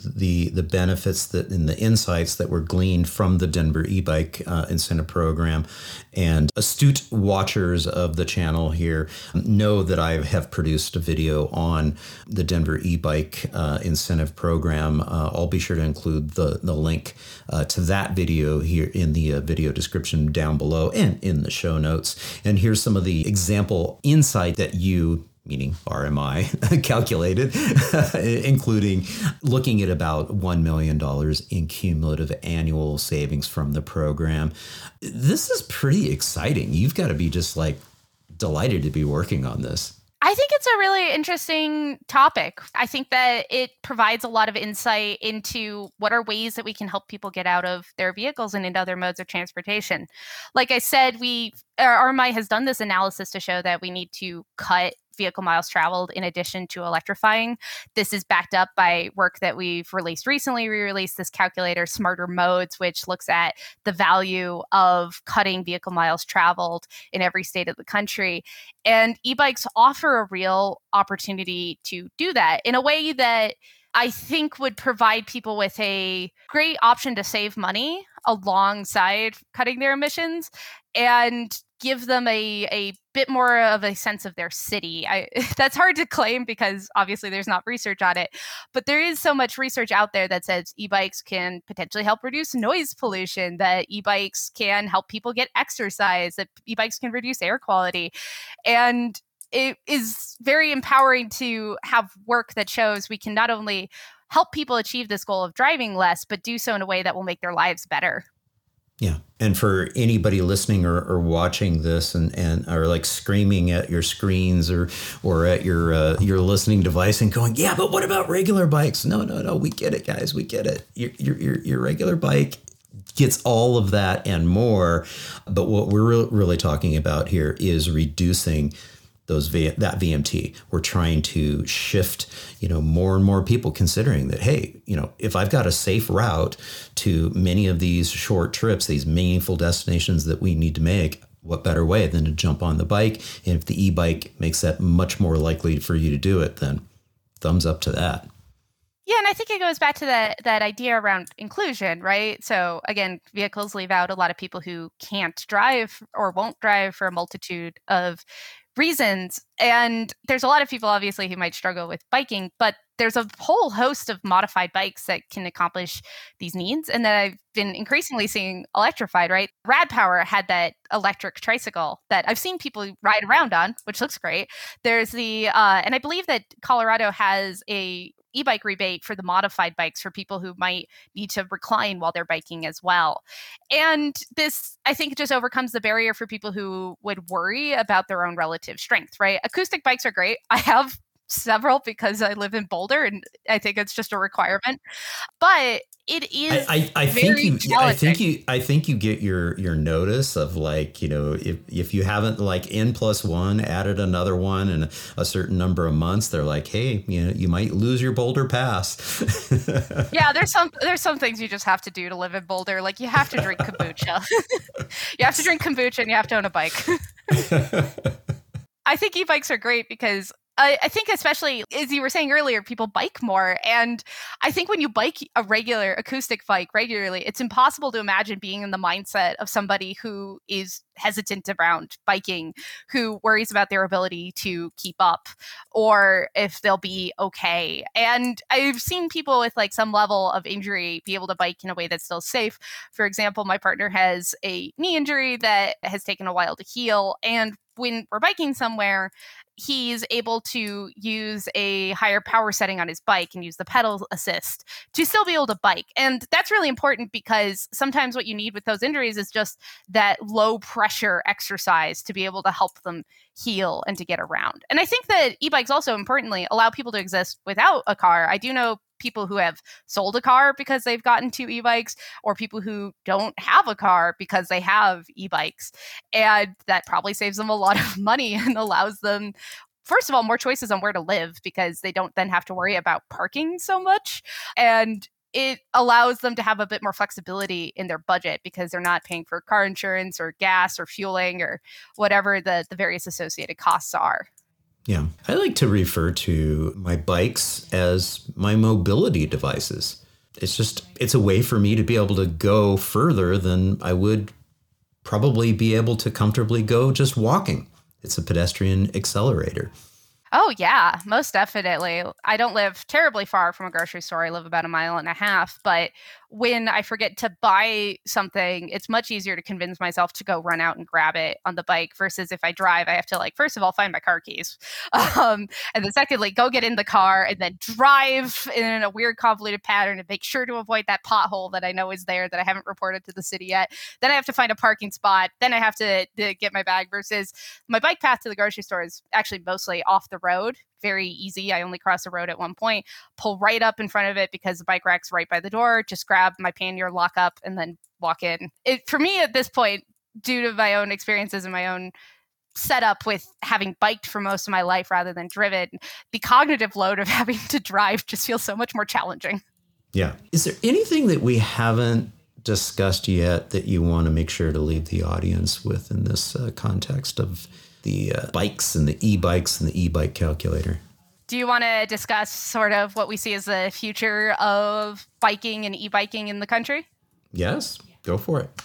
the benefits that and the insights that were gleaned from the Denver e-bike incentive program, and astute watchers of the channel here know that I have produced a video on the Denver e-bike incentive program. I'll be sure to include the link to that video here in the video description down below and in the show notes. And here's some of the example insight that you, meaning RMI, calculated, including looking at about $1 million in cumulative annual savings from the program. This is pretty exciting. You've got to be just like delighted to be working on this. I think it's a really interesting topic. I think that it provides a lot of insight into what are ways that we can help people get out of their vehicles and into other modes of transportation. Like I said, RMI has done this analysis to show that we need to cut vehicle miles traveled in addition to electrifying. This is backed up by work that we've released recently. We released this calculator, Smarter Modes, which looks at the value of cutting vehicle miles traveled in every state of the country. And e-bikes offer a real opportunity to do that in a way that I think would provide people with a great option to save money alongside cutting their emissions and give them a bit more of a sense of their city. That's hard to claim because obviously there's not research on it, but there is so much research out there that says e-bikes can potentially help reduce noise pollution, that e-bikes can help people get exercise, that e-bikes can reduce air quality. And it is very empowering to have work that shows we can not only help people achieve this goal of driving less, but do so in a way that will make their lives better. Yeah. And for anybody listening or watching this and are like screaming at your screens or at your listening device and going, yeah, but what about regular bikes? No. We get it, guys. We get it. Your regular bike gets all of that and more. But what we're really talking about here is reducing that VMT. We're trying to shift, more and more people considering that, hey, if I've got a safe route to many of these short trips, these meaningful destinations that we need to make, what better way than to jump on the bike? And if the e-bike makes that much more likely for you to do it, then thumbs up to that. Yeah, and I think it goes back to that idea around inclusion, right? So again, vehicles leave out a lot of people who can't drive or won't drive for a multitude of reasons. And there's a lot of people, obviously, who might struggle with biking, but there's a whole host of modified bikes that can accomplish these needs and that I've been increasingly seeing electrified, right? Rad Power had that electric tricycle that I've seen people ride around on, which looks great. There's and I believe that Colorado has a e-bike rebate for the modified bikes for people who might need to recline while they're biking as well. And this, I think, just overcomes the barrier for people who would worry about their own relative strength, right? Acoustic bikes are great. I have several because I live in Boulder and I think it's just a requirement. But it is I think you get your notice of like, if you haven't like N+1 added another one in a certain number of months, they're like, hey, you might lose your Boulder pass. Yeah, there's some things you just have to do to live in Boulder. Like you have to drink kombucha. You have to drink kombucha and you have to own a bike. I think e-bikes are great because I think especially, as you were saying earlier, people bike more. And I think when you bike a regular acoustic bike regularly, it's impossible to imagine being in the mindset of somebody who is hesitant around biking, who worries about their ability to keep up or if they'll be okay. And I've seen people with like some level of injury be able to bike in a way that's still safe. For example, my partner has a knee injury that has taken a while to heal. And when we're biking somewhere, he's able to use a higher power setting on his bike and use the pedal assist to still be able to bike. And that's really important because sometimes what you need with those injuries is just that low pressure exercise to be able to help them heal and to get around. And I think that e-bikes also importantly allow people to exist without a car. I do know people who have sold a car because they've gotten to e-bikes, or people who don't have a car because they have e-bikes. And that probably saves them a lot of money and allows them, first of all, more choices on where to live because they don't then have to worry about parking so much. And it allows them to have a bit more flexibility in their budget because they're not paying for car insurance or gas or fueling or whatever the various associated costs are. Yeah. I like to refer to my bikes as my mobility devices. It's a way for me to be able to go further than I would probably be able to comfortably go just walking. It's a pedestrian accelerator. Oh, yeah, most definitely. I don't live terribly far from a grocery store. I live about 1.5 miles, but when I forget to buy something, it's much easier to convince myself to go run out and grab it on the bike versus if I drive, I have to first of all, find my car keys. And then secondly, go get in the car and then drive in a weird convoluted pattern and make sure to avoid that pothole that I know is there that I haven't reported to the city yet. Then I have to find a parking spot. Then I have to get my bag versus my bike path to the grocery store is actually mostly off the road. Very easy. I only cross the road at one point, pull right up in front of it because the bike rack's right by the door, just grab my pannier, lock up, and then walk in. For me at this point, due to my own experiences and my own setup with having biked for most of my life rather than driven, the cognitive load of having to drive just feels so much more challenging. Yeah. Is there anything that we haven't discussed yet that you want to make sure to leave the audience with in this context of the bikes and the e-bikes and the e-bike calculator? Do you want to discuss sort of what we see as the future of biking and e-biking in the country? Yes, go for it.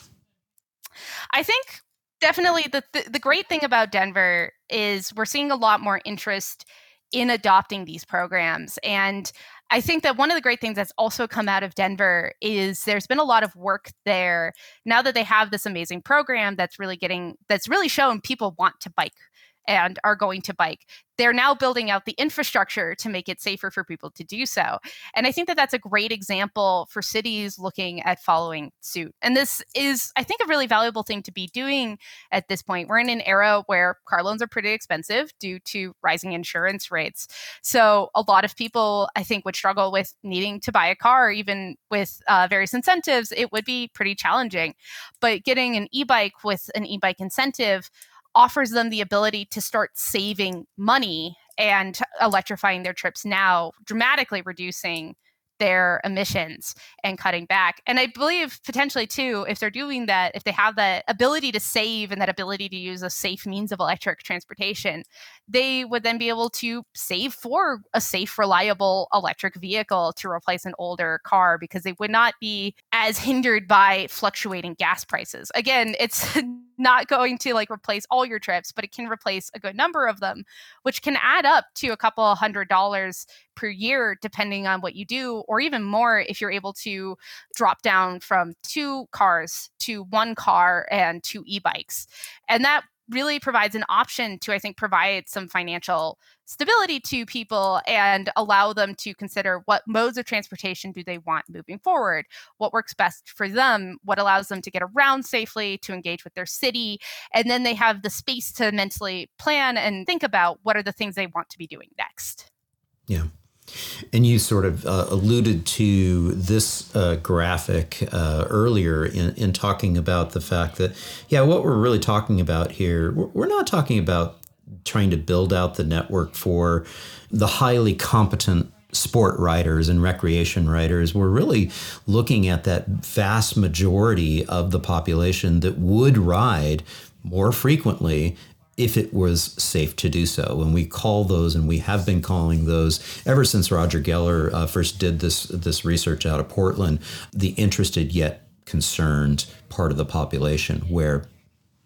I think definitely the great thing about Denver is we're seeing a lot more interest in adopting these programs. And I think that one of the great things that's also come out of Denver is there's been a lot of work there now that they have this amazing program that's really shown people want to bike and are going to bike. They're now building out the infrastructure to make it safer for people to do so. And I think that that's a great example for cities looking at following suit. And this is, I think, a really valuable thing to be doing at this point. We're in an era where car loans are pretty expensive due to rising insurance rates. So a lot of people, I think, would struggle with needing to buy a car, even with various incentives. It would be pretty challenging. But getting an e-bike with an e-bike incentive offers them the ability to start saving money and electrifying their trips now, dramatically reducing their emissions and cutting back. And I believe potentially too, if they're doing that, if they have that ability to save and that ability to use a safe means of electric transportation, they would then be able to save for a safe, reliable electric vehicle to replace an older car because they would not be as hindered by fluctuating gas prices. Again, it's not going to replace all your trips, but it can replace a good number of them, which can add up to a couple $100 per year, depending on what you do, or even more if you're able to drop down from 2 cars to 1 car and 2 e-bikes. And that really provides an option to, I think, provide some financial stability to people and allow them to consider what modes of transportation do they want moving forward, what works best for them, what allows them to get around safely, to engage with their city, and then they have the space to mentally plan and think about what are the things they want to be doing next. Yeah. And you sort of alluded to this graphic earlier in talking about the fact that, what we're really talking about here, we're not talking about trying to build out the network for the highly competent sport riders and recreation riders. We're really looking at that vast majority of the population that would ride more frequently if it was safe to do so. And we call those, and we have been calling those ever since Roger Geller first did this research out of Portland, the interested yet concerned part of the population, where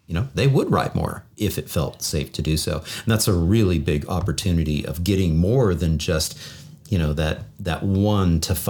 they would ride more if it felt safe to do so. And that's a really big opportunity of getting more than just, that 1 to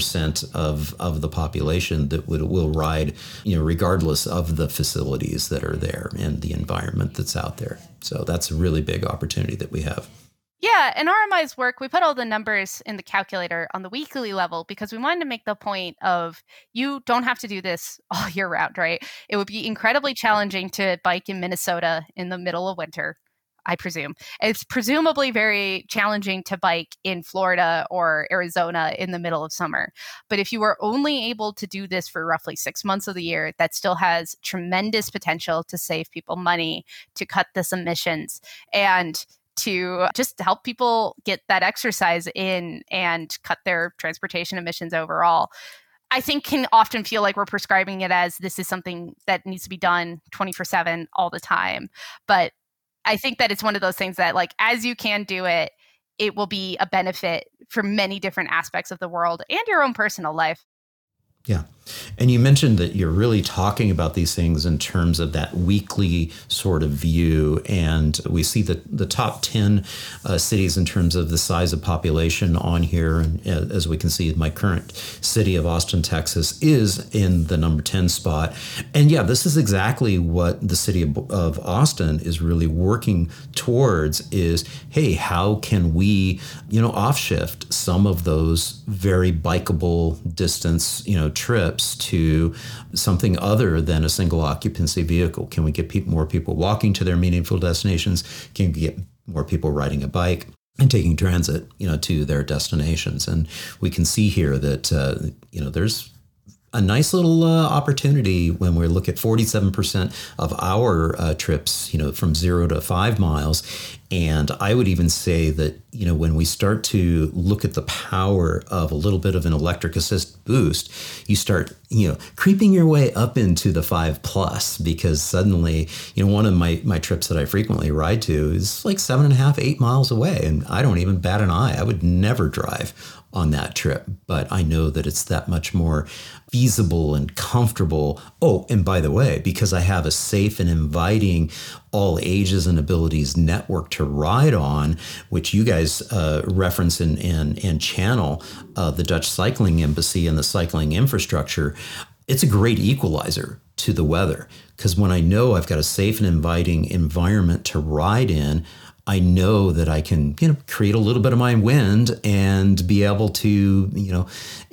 5% of the population that will ride, regardless of the facilities that are there and the environment that's out there. So that's a really big opportunity that we have. Yeah, in RMI's work, we put all the numbers in the calculator on the weekly level because we wanted to make the point of you don't have to do this all year round, right? It would be incredibly challenging to bike in Minnesota in the middle of winter, I presume. It's presumably very challenging to bike in Florida or Arizona in the middle of summer. But if you were only able to do this for roughly 6 months of the year, that still has tremendous potential to save people money, to cut this emissions, and to just help people get that exercise in and cut their transportation emissions overall. I think can often feel like we're prescribing it as this is something that needs to be done 24/7 all the time. But I think that it's one of those things that, like, as you can do it, it will be a benefit for many different aspects of the world and your own personal life. Yeah. And you mentioned that you're really talking about these things in terms of that weekly sort of view. And we see the top 10 cities in terms of the size of population on here. And as we can see, my current city of Austin, Texas is in the number 10 spot. And yeah, this is exactly what the city of Austin is really working towards is, hey, how can we, off shift some of those very bikeable distance, trips to something other than a single occupancy vehicle? Can we get more people walking to their meaningful destinations? Can we get more people riding a bike and taking transit, to their destinations? And we can see here that, there's a nice little opportunity when we look at 47% of our trips, from 0 to 5 miles. And I would even say that, when we start to look at the power of a little bit of an electric assist boost, you start, creeping your way up into the 5+, because suddenly, one of my trips that I frequently ride to is like 7.5, 8 miles away. And I don't even bat an eye. I would never drive on that trip, but I know that it's that much more feasible and comfortable. Oh, and by the way, because I have a safe and inviting all ages and abilities network to ride on, which you guys reference and channel the Dutch Cycling Embassy and the cycling infrastructure, it's a great equalizer to the weather. Because when I know I've got a safe and inviting environment to ride in, I know that I can, create a little bit of my wind and be able to,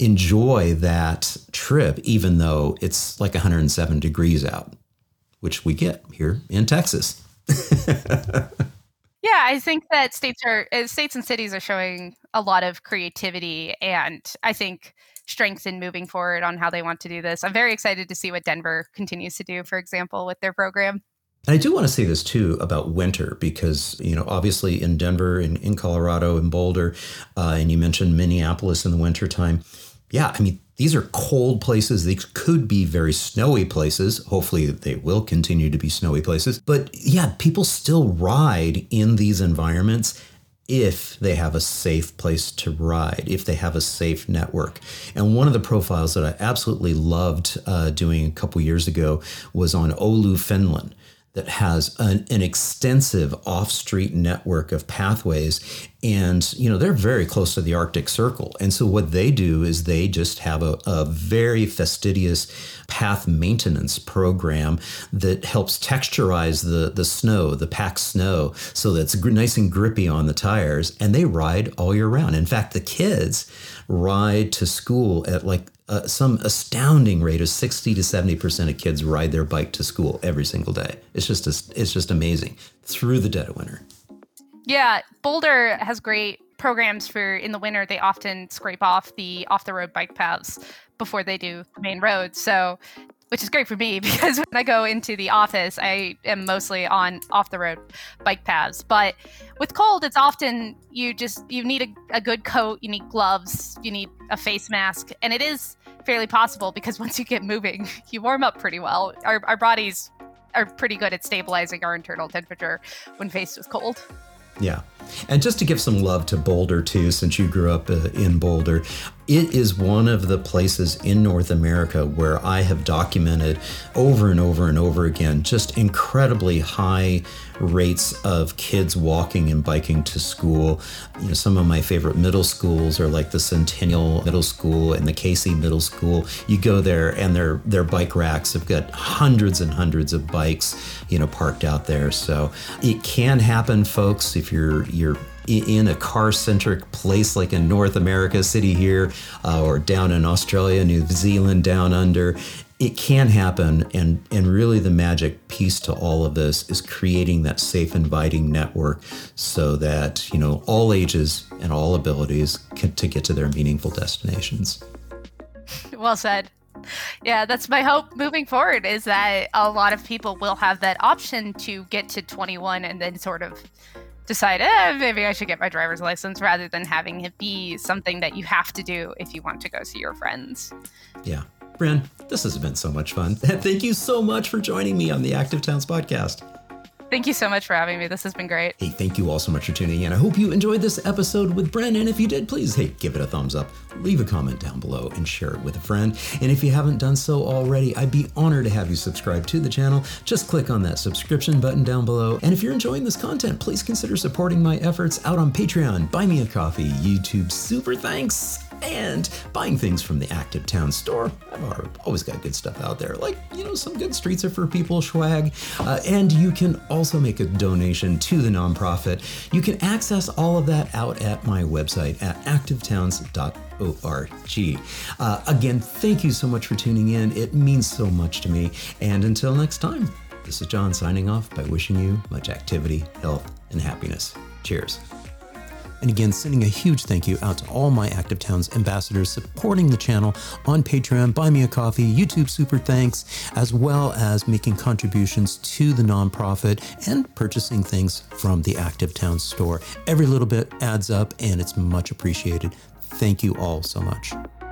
enjoy that trip, even though it's like 107 degrees out, which we get here in Texas. Yeah, I think that states and cities are showing a lot of creativity and I think strength in moving forward on how they want to do this. I'm very excited to see what Denver continues to do, for example, with their program. And I do want to say this too about winter, because, obviously in Denver, in Colorado, in Boulder, and you mentioned Minneapolis in the wintertime. Yeah, I mean, these are cold places. These could be very snowy places. Hopefully they will continue to be snowy places. But yeah, people still ride in these environments if they have a safe place to ride, if they have a safe network. And one of the profiles that I absolutely loved doing a couple years ago was on Oulu, Finland, that has an extensive off-street network of pathways. And, they're very close to the Arctic Circle. And so what they do is they just have a very fastidious path maintenance program that helps texturize the snow, the packed snow, so that it's nice and grippy on the tires. And they ride all year round. In fact, the kids ride to school at some astounding rate of 60 to 70% of kids ride their bike to school every single day. It's just amazing through the dead of winter. Yeah, Boulder has great programs for in the winter. They often scrape off the road bike paths before they do the main roads. So, which is great for me because when I go into the office, I am mostly on off the road bike paths. But with cold, it's often you need a good coat, you need gloves, you need a face mask, and it is fairly possible because once you get moving, you warm up pretty well. Our bodies are pretty good at stabilizing our internal temperature when faced with cold. Yeah. And just to give some love to Boulder too, since you grew up in Boulder, it is one of the places in North America where I have documented over and over and over again just incredibly high rates of kids walking and biking to school. You know, some of my favorite middle schools are like the Centennial Middle School and the Casey Middle School. You go there and their bike racks have got hundreds and hundreds of bikes, you know, parked out there. So it can happen, folks, if you're in a car-centric place like in North America, city here, or down in Australia, New Zealand, down under. It can happen, and really the magic piece to all of this is creating that safe, inviting network so that, you know, all ages and all abilities to get to their meaningful destinations. Well said. Yeah, that's my hope moving forward, is that a lot of people will have that option to get to 21 and then sort of decide, maybe I should get my driver's license, rather than having it be something that you have to do if you want to go see your friends. Yeah. Bren, this has been so much fun. Thank you so much for joining me on the Active Towns podcast. Thank you so much for having me. This has been great. Hey, thank you all so much for tuning in. I hope you enjoyed this episode with Bren. And if you did, please, give it a thumbs up, leave a comment down below, and share it with a friend. And if you haven't done so already, I'd be honored to have you subscribe to the channel. Just click on that subscription button down below. And if you're enjoying this content, please consider supporting my efforts out on Patreon, Buy Me a Coffee, YouTube Super Thanks, and buying things from the Active Towns store. I've always got good stuff out there, like, you know, some good Streets Are For People swag. And you can also make a donation to the nonprofit. You can access all of that out at my website at activetowns.org. Again, thank you so much for tuning in. It means so much to me. And until next time, this is John signing off by wishing you much activity, health, and happiness. Cheers. And again, sending a huge thank you out to all my Active Towns ambassadors supporting the channel on Patreon, Buy Me a Coffee, YouTube Super Thanks, as well as making contributions to the nonprofit and purchasing things from the Active Towns store. Every little bit adds up and it's much appreciated. Thank you all so much.